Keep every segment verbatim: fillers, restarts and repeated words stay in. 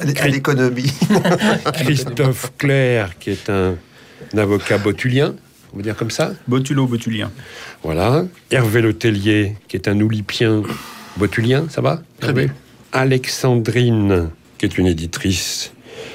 à l'économie. Christophe Clerc, qui est un, un avocat botulien, on va dire comme ça. Botulo-botulien. Voilà. Hervé Letellier, qui est un oulipien botulien, ça va? Très bien. Alexandrine, qui est une éditrice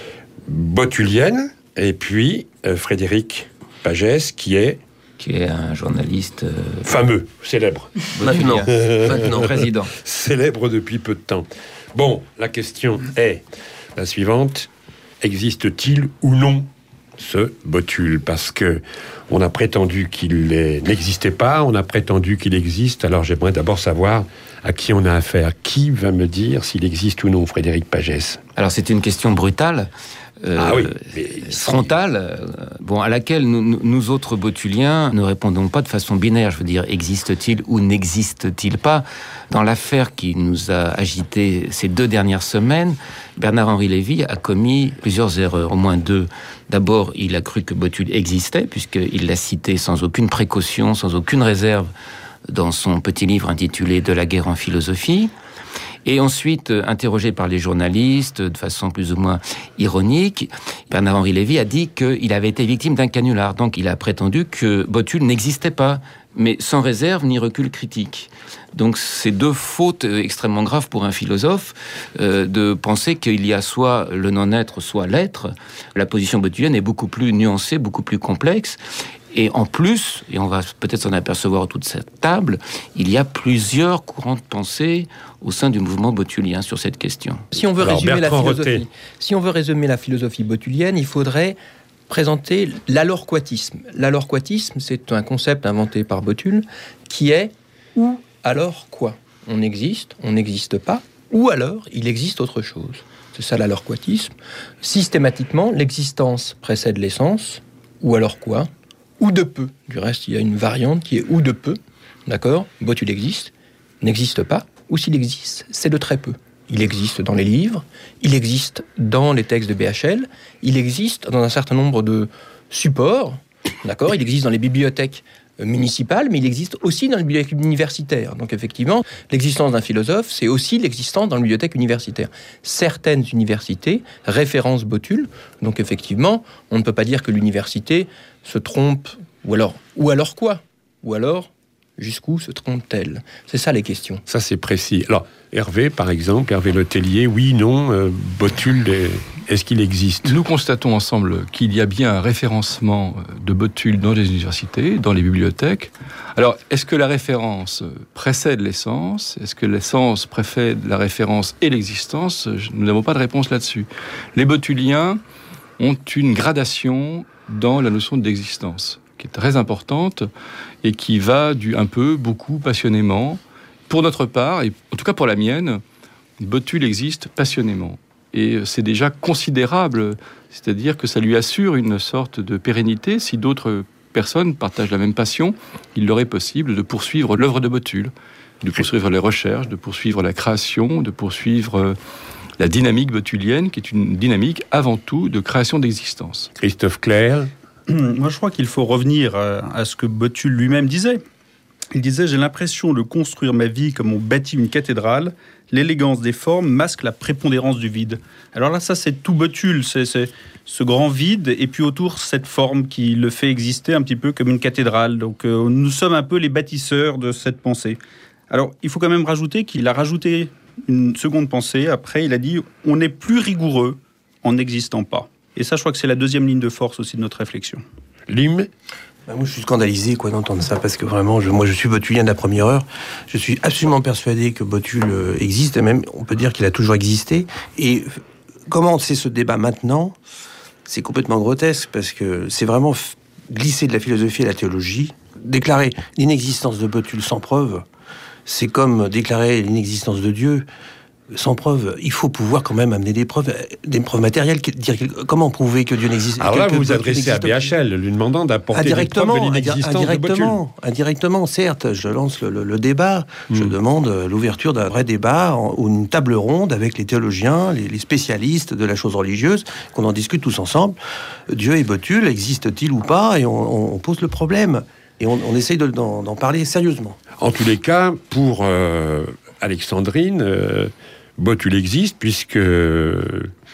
botulienne. Et puis euh, Frédéric Pagès, qui est... Qui est un journaliste... Euh... fameux, célèbre. Maintenant, Maintenant. président. Célèbre depuis peu de temps. Bon, la question est la suivante. Existe-t-il ou non ce botule? Parce que on a prétendu qu'il n'existait pas, on a prétendu qu'il existe. Alors j'aimerais d'abord savoir à qui on a affaire. Qui va me dire s'il existe ou non, Frédéric Pagès? Alors c'est une question brutale. Euh, ah oui, mais... frontale, euh, bon, à laquelle nous, nous autres botuliens ne répondons pas de façon binaire. Je veux dire, existe-t-il ou n'existe-t-il pas? Dans l'affaire qui nous a agité ces deux dernières semaines, Bernard-Henri Lévy a commis plusieurs erreurs, au moins deux. D'abord, il a cru que Botul existait, puisqu'il l'a cité sans aucune précaution, sans aucune réserve, dans son petit livre intitulé « De la guerre en philosophie ». Et ensuite, interrogé par les journalistes, de façon plus ou moins ironique, Bernard-Henri Lévy a dit qu'il avait été victime d'un canular. Donc il a prétendu que Botul n'existait pas, mais sans réserve ni recul critique. Donc c'est deux fautes extrêmement graves pour un philosophe, euh, de penser qu'il y a soit le non-être, soit l'être. La position botulienne est beaucoup plus nuancée, beaucoup plus complexe. Et en plus, et on va peut-être s'en apercevoir autour de cette table, il y a plusieurs courants de pensée au sein du mouvement botulien sur cette question. Si on veut Alors, résumer Bertrand la philosophie, Rothé. si on veut résumer la philosophie botulienne, il faudrait présenter l'alorquatisme. L'alorquatisme, c'est un concept inventé par Botul qui est ou alors quoi? On existe, on n'existe pas, ou alors il existe autre chose. C'est ça l'alorquatisme. Systématiquement, l'existence précède l'essence, ou alors quoi? Ou de peu. Du reste, il y a une variante qui est ou de peu. D'accord? Botul existe, n'existe pas, ou s'il existe, c'est de très peu. Il existe dans les livres, il existe dans les textes de B H L, il existe dans un certain nombre de supports, d'accord? Il existe dans les bibliothèques municipales, mais il existe aussi dans les bibliothèques universitaires. Donc effectivement, l'existence d'un philosophe, c'est aussi l'existence dans les bibliothèques universitaires. Certaines universités référencent Botul, donc effectivement, on ne peut pas dire que l'université se trompe, ou alors, ou alors quoi? Ou alors, jusqu'où se trompe-t-elle? C'est ça les questions. Ça, c'est précis. Alors, Hervé, par exemple, Hervé Letellier, oui, non, euh, Botul, est-ce qu'il existe? Nous constatons ensemble qu'il y a bien un référencement de Botul dans les universités, dans les bibliothèques. Alors, est-ce que la référence précède l'essence? Est-ce que l'essence précède la référence et l'existence? Nous n'avons pas de réponse là-dessus. Les botuliens ont une gradation dans la notion d'existence, qui est très importante et qui va du un peu, beaucoup, passionnément. Pour notre part, et en tout cas pour la mienne, Botul existe passionnément. Et c'est déjà considérable, c'est-à-dire que ça lui assure une sorte de pérennité. Si d'autres personnes partagent la même passion, il leur est possible de poursuivre l'œuvre de Botul, de poursuivre les recherches, de poursuivre la création, de poursuivre la dynamique botulienne, qui est une dynamique avant tout de création d'existence. Christophe Clerc. Moi, je crois qu'il faut revenir à ce que Botul lui-même disait. Il disait « J'ai l'impression de construire ma vie comme on bâtit une cathédrale. L'élégance des formes masque la prépondérance du vide. » Alors là, ça, c'est tout Botul. C'est, c'est ce grand vide, et puis autour, cette forme qui le fait exister un petit peu comme une cathédrale. Donc, euh, nous sommes un peu les bâtisseurs de cette pensée. Alors, il faut quand même rajouter qu'il a rajouté une seconde pensée. Après, il a dit « On est plus rigoureux en n'existant pas. » Et ça, je crois que c'est la deuxième ligne de force aussi de notre réflexion. Lim. Ben moi, je suis scandalisé quoi d'entendre ça, parce que vraiment, je, moi, je suis botulien de la première heure. Je suis absolument persuadé que Botul existe, et même, on peut dire qu'il a toujours existé. Et comment c'est ce débat maintenant? C'est complètement grotesque, parce que c'est vraiment glisser de la philosophie à la théologie. Déclarer l'inexistence de Botul sans preuve, c'est comme déclarer l'inexistence de Dieu sans preuve. Il faut pouvoir quand même amener des preuves, des preuves matérielles. Dire comment prouver que Dieu n'existe pas? Alors là, que, vous vous que adressez à B H L, lui demandant d'apporter des preuves de l'inexistence indirectement, de Botul. Indirectement, certes, je lance le, le, le débat. Mm. Je demande l'ouverture d'un vrai débat, ou une table ronde avec les théologiens, les, les spécialistes de la chose religieuse, qu'on en discute tous ensemble. Dieu et Botul, existe-t-il ou pas? Et on, on pose le problème. Et on, on essaye de, d'en, d'en parler sérieusement. En tous les cas, pour euh, Alexandrine... Euh, Botul existe, puisque